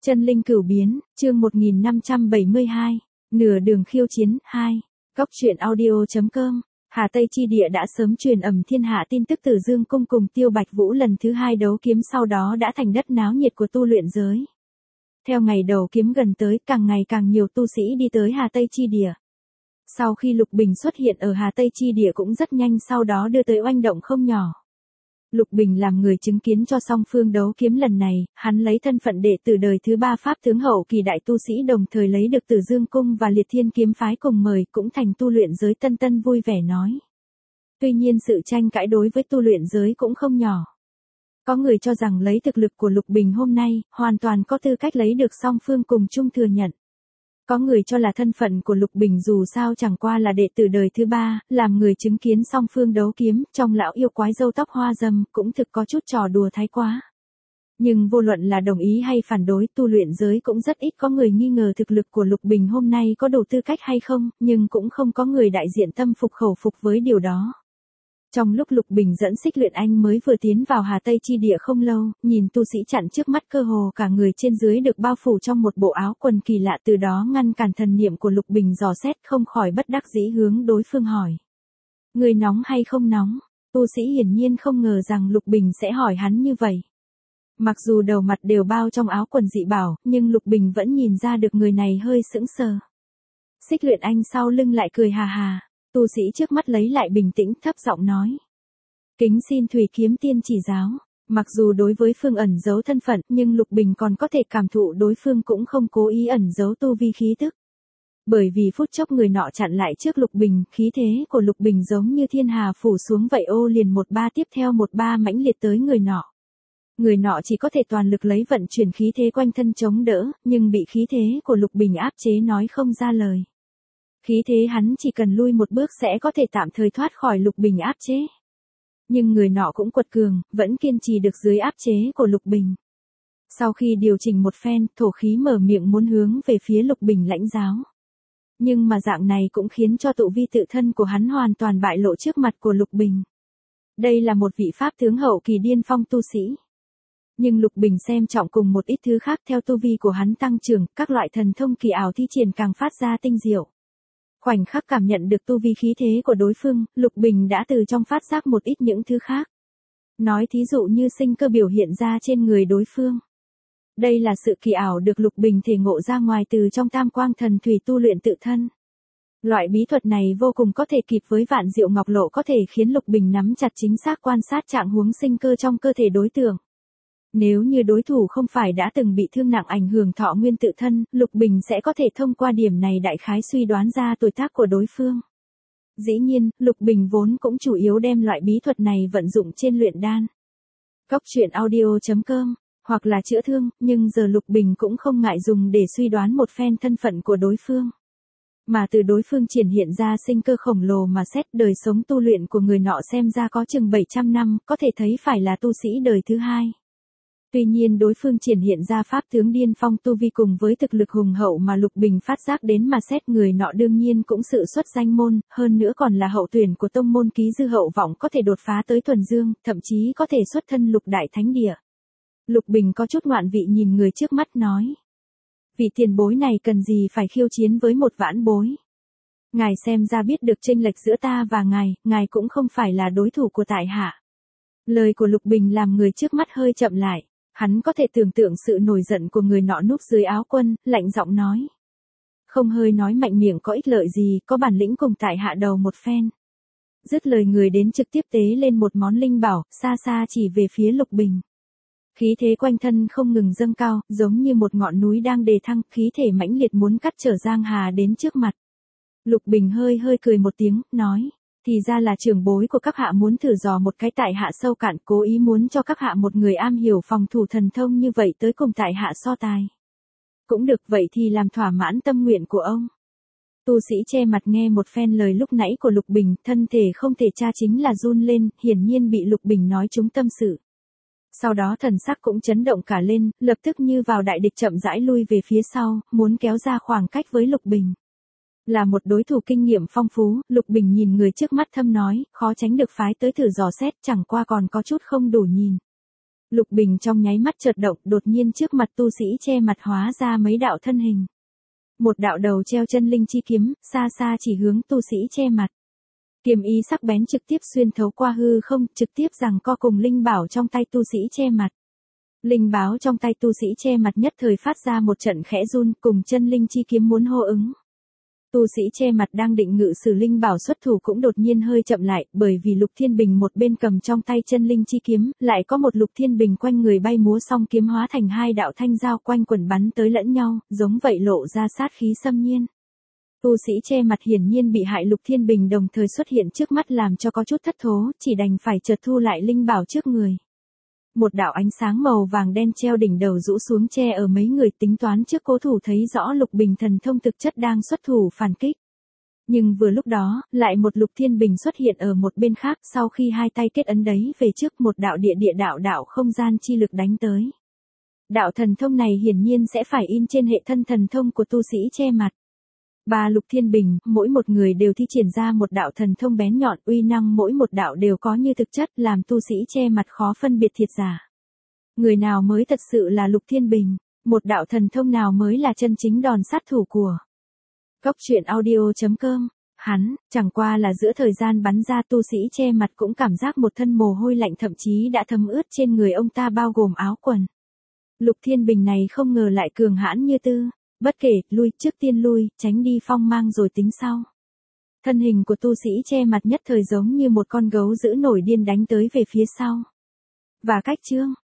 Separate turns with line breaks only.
Chân linh cửu biến, chương 1572, nửa đường khiêu chiến, 2. Góc truyện audio.com. Hà Tây chi địa đã sớm truyền ầm thiên hạ tin tức Tử Dương cung cùng Tiêu Bạch Vũ lần thứ 2 đấu kiếm, sau đó đã thành đất náo nhiệt của tu luyện giới. Theo ngày đầu kiếm gần tới, càng ngày càng nhiều tu sĩ đi tới Hà Tây chi địa. Sau khi Lục Bình xuất hiện ở Hà Tây chi địa cũng rất nhanh sau đó đưa tới oanh động không nhỏ. Lục Bình làm người chứng kiến cho song phương đấu kiếm lần này, hắn lấy thân phận đệ tử đời thứ 3 Pháp tướng hậu kỳ đại tu sĩ, đồng thời lấy được Tử Dương cung và Liệt Thiên kiếm phái cùng mời, cũng thành tu luyện giới tân tân vui vẻ nói. Tuy nhiên sự tranh cãi đối với tu luyện giới cũng không nhỏ. Có người cho rằng lấy thực lực của Lục Bình hôm nay, hoàn toàn có tư cách lấy được song phương cùng chung thừa nhận. Có người cho là thân phận của Lục Bình dù sao chẳng qua là đệ tử đời thứ 3, làm người chứng kiến song phương đấu kiếm, trong lão yêu quái râu tóc hoa râm, cũng thực có chút trò đùa thái quá. Nhưng vô luận là đồng ý hay phản đối, tu luyện giới cũng rất ít có người nghi ngờ thực lực của Lục Bình hôm nay có đủ tư cách hay không, nhưng cũng không có người đại diện tâm phục khẩu phục với điều đó. Trong lúc Lục Bình dẫn Xích Luyện Anh mới vừa tiến vào Hà Tây chi địa không lâu, nhìn tu sĩ chặn trước mắt, cơ hồ cả người trên dưới được bao phủ trong một bộ áo quần kỳ lạ, từ đó ngăn cản thần niệm của Lục Bình dò xét, không khỏi bất đắc dĩ hướng đối phương hỏi. Người nóng hay không nóng? Tu sĩ hiển nhiên không ngờ rằng Lục Bình sẽ hỏi hắn như vậy. Mặc dù đầu mặt đều bao trong áo quần dị bảo, nhưng Lục Bình vẫn nhìn ra được người này hơi sững sờ. Xích Luyện Anh sau lưng lại cười hà hà. Tu sĩ trước mắt lấy lại bình tĩnh, thấp giọng nói. Kính xin Thủy Kiếm Tiên chỉ giáo. Mặc dù đối với phương ẩn giấu thân phận, nhưng Lục Bình còn có thể cảm thụ đối phương cũng không cố ý ẩn giấu tu vi khí tức. Bởi vì phút chốc người nọ chặn lại trước Lục Bình, khí thế của Lục Bình giống như thiên hà phủ xuống vậy, ô liền một ba tiếp theo một ba mãnh liệt tới người nọ. Người nọ chỉ có thể toàn lực lấy vận chuyển khí thế quanh thân chống đỡ, nhưng bị khí thế của Lục Bình áp chế nói không ra lời. Khí thế hắn chỉ cần lui một bước sẽ có thể tạm thời thoát khỏi Lục Bình áp chế. Nhưng người nọ cũng quật cường, vẫn kiên trì được dưới áp chế của Lục Bình. Sau khi điều chỉnh một phen, thổ khí mở miệng muốn hướng về phía Lục Bình lãnh giáo. Nhưng mà dạng này cũng khiến cho tụ vi tự thân của hắn hoàn toàn bại lộ trước mặt của Lục Bình. Đây là một vị Pháp tướng hậu kỳ điên phong tu sĩ. Nhưng Lục Bình xem trọng cùng một ít thứ khác, theo tu vi của hắn tăng trưởng, các loại thần thông kỳ ảo thi triển càng phát ra tinh diệu. Khoảnh khắc cảm nhận được tu vi khí thế của đối phương, Lục Bình đã từ trong phát giác một ít những thứ khác. Nói thí dụ như sinh cơ biểu hiện ra trên người đối phương. Đây là sự kỳ ảo được Lục Bình thể ngộ ra ngoài từ trong Tam Quang Thần Thủy tu luyện tự thân. Loại bí thuật này vô cùng có thể kịp với Vạn Diệu Ngọc Lộ, có thể khiến Lục Bình nắm chặt chính xác quan sát trạng huống sinh cơ trong cơ thể đối tượng. Nếu như đối thủ không phải đã từng bị thương nặng ảnh hưởng thọ nguyên tự thân, Lục Bình sẽ có thể thông qua điểm này đại khái suy đoán ra tuổi tác của đối phương. Dĩ nhiên, Lục Bình vốn cũng chủ yếu đem loại bí thuật này vận dụng trên luyện đan. Góc truyện audio.com, hoặc là chữa thương, nhưng giờ Lục Bình cũng không ngại dùng để suy đoán một phen thân phận của đối phương. Mà từ đối phương triển hiện ra sinh cơ khổng lồ mà xét, đời sống tu luyện của người nọ xem ra có chừng 700 năm, có thể thấy phải là tu sĩ đời thứ 2. Tuy nhiên đối phương triển hiện ra Pháp tướng điên phong tu vi cùng với thực lực hùng hậu mà Lục Bình phát giác đến mà xét, người nọ đương nhiên cũng sự xuất danh môn, hơn nữa còn là hậu tuyển của tông môn Ký Dư Hậu Vọng, có thể đột phá tới thuần dương, thậm chí có thể xuất thân Lục Đại Thánh Địa. Lục Bình có chút ngoạn vị nhìn người trước mắt nói. Vị tiền bối này cần gì phải khiêu chiến với một vãn bối. Ngài xem ra biết được chênh lệch giữa ta và ngài cũng không phải là đối thủ của tại hạ. Lời của Lục Bình làm người trước mắt hơi chậm lại. Hắn có thể tưởng tượng sự nổi giận của người nọ núp dưới áo quân, lạnh giọng nói. Không hơi nói mạnh miệng có ích lợi gì, có bản lĩnh cùng tại hạ đầu một phen. Dứt lời người đến trực tiếp tế lên một món linh bảo, xa xa chỉ về phía Lục Bình. Khí thế quanh thân không ngừng dâng cao, giống như một ngọn núi đang đề thăng, khí thể mãnh liệt muốn cắt trở Giang Hà đến trước mặt. Lục Bình hơi cười một tiếng, nói. Thì ra là trưởng bối của các hạ muốn thử dò một cái tại hạ sâu cạn, cố ý muốn cho các hạ một người am hiểu phòng thủ thần thông như vậy tới cùng tại hạ so tài. Cũng được, vậy thì làm thỏa mãn tâm nguyện của ông. Tu sĩ che mặt nghe một phen lời lúc nãy của Lục Bình, thân thể không thể tra chính là run lên, hiển nhiên bị Lục Bình nói trúng tâm sự. Sau đó thần sắc cũng chấn động cả lên, lập tức như vào đại địch chậm rãi lui về phía sau, muốn kéo ra khoảng cách với Lục Bình. Là một đối thủ kinh nghiệm phong phú, Lục Bình nhìn người trước mắt thâm nói, khó tránh được phái tới thử dò xét, chẳng qua còn có chút không đủ nhìn. Lục Bình trong nháy mắt chợt động, đột nhiên trước mặt tu sĩ che mặt hóa ra mấy đạo thân hình. Một đạo đầu treo chân linh chi kiếm, xa xa chỉ hướng tu sĩ che mặt. Kiếm ý sắc bén trực tiếp xuyên thấu qua hư không, trực tiếp giằng co cùng linh bảo trong tay tu sĩ che mặt. Linh báo trong tay tu sĩ che mặt nhất thời phát ra một trận khẽ run, cùng chân linh chi kiếm muốn hô ứng. Tu sĩ che mặt đang định ngự sử linh bảo xuất thủ cũng đột nhiên hơi chậm lại, bởi vì Lục Thiên Bình một bên cầm trong tay chân linh chi kiếm, lại có một Lục Thiên Bình quanh người bay múa song kiếm hóa thành hai đạo thanh giao quanh quần bắn tới lẫn nhau, giống vậy lộ ra sát khí xâm nhiên. Tu sĩ che mặt hiển nhiên bị hại, Lục Thiên Bình đồng thời xuất hiện trước mắt làm cho có chút thất thố, chỉ đành phải chợt thu lại linh bảo trước người. Một đạo ánh sáng màu vàng đen treo đỉnh đầu rũ xuống che ở mấy người, tính toán trước cố thủ thấy rõ Lục Bình thần thông thực chất đang xuất thủ phản kích. Nhưng vừa lúc đó, lại một Lục Thiên Bình xuất hiện ở một bên khác, sau khi hai tay kết ấn đấy về trước, một đạo địa đạo không gian chi lực đánh tới. Đạo thần thông này hiển nhiên sẽ phải in trên hệ thân thần thông của tu sĩ che mặt. Ba Lục Thiên Bình, mỗi một người đều thi triển ra một đạo thần thông bén nhọn, uy năng mỗi một đạo đều có như thực chất, làm tu sĩ che mặt khó phân biệt thiệt giả. Người nào mới thật sự là Lục Thiên Bình, một đạo thần thông nào mới là chân chính đòn sát thủ của Goctruyện.audio.com. Hắn, chẳng qua là giữa thời gian bắn ra, tu sĩ che mặt cũng cảm giác một thân mồ hôi lạnh thậm chí đã thấm ướt trên người ông ta bao gồm áo quần. Lục Thiên Bình này không ngờ lại cường hãn như tư. Bất kể, lui, trước tiên lui, tránh đi phong mang rồi tính sau. Thân hình của tu sĩ che mặt nhất thời giống như một con gấu dữ nổi điên đánh tới về phía sau. Và cách chương